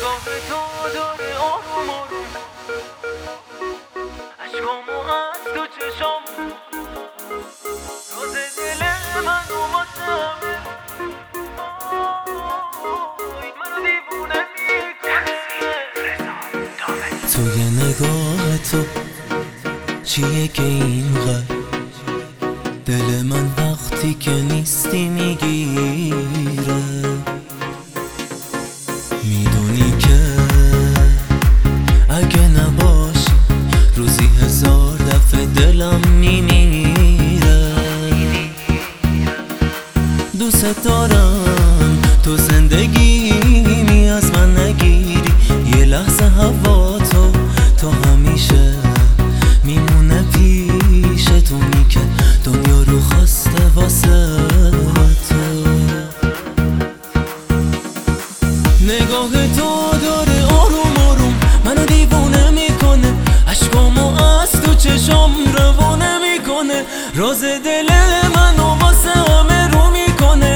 نگاه تو داره آروم آروم عشقامو از تو چشام راز دل منو واسه همه منو دیوونه میکنه. توی نگاه تو چیه که اینقدر دل من وقتی که نیستی میگیره؟ میدونی که اگه نباشی روزی 1000 دفعه دلم میمیره. دوست دارم تو زندگیمی از من نگیری، یه لحظه هوا تو همیشه میمونه پیش تونی که دنیا رو خواسته واسه تو. نگاه تو داره آروم آروم منو دیوونه میکنه، عشقامو از تو چشام روونه میکنه، راز دل منو واسه همه رو میکنه.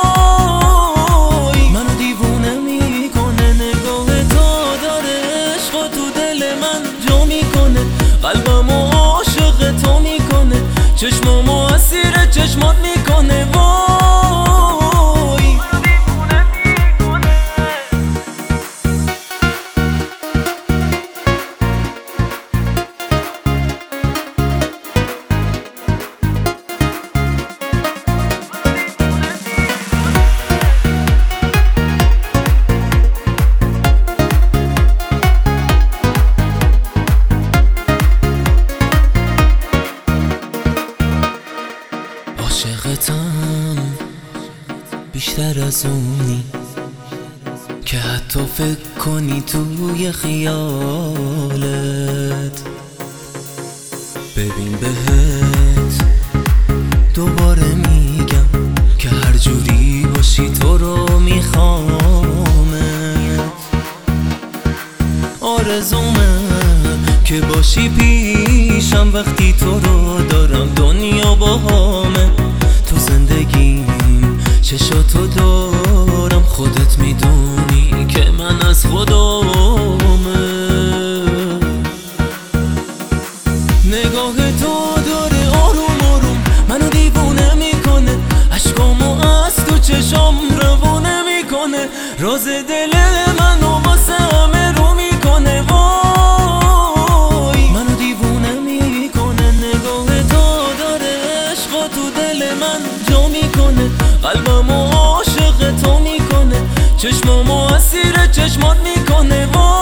وای منو دیوونه میکنه. نگاه تو داره عشقا تو دل من جا میکنه، قلبمو عاشق تو میکنه، چشمامو اسیر چشمات میکنه. وای عاشقتم بیشتر از اونی که حتی فکر کنی توی خیالت. ببین بهت دوباره میگم که هر جوری باشی تو رو میخوامت. آرزومه که باشی پیشم وقتی تو رو دارم، دنیا باهامه تو زندگیم چشاتو دارم، خودت میدونی که من از خدامه. نگاه تو داره آروم آروم منو دیوونه میکنه، عشقامو از تو چشام روونه میکنه، راز دل منو واسه همه رو میکنه. وای منو دیوونه میکنه. نگاه تو داره عشقا تو دل من جا میکنه، قلبمو عاشق تو میکنه، چشمامو اسیر چشمات میکنه.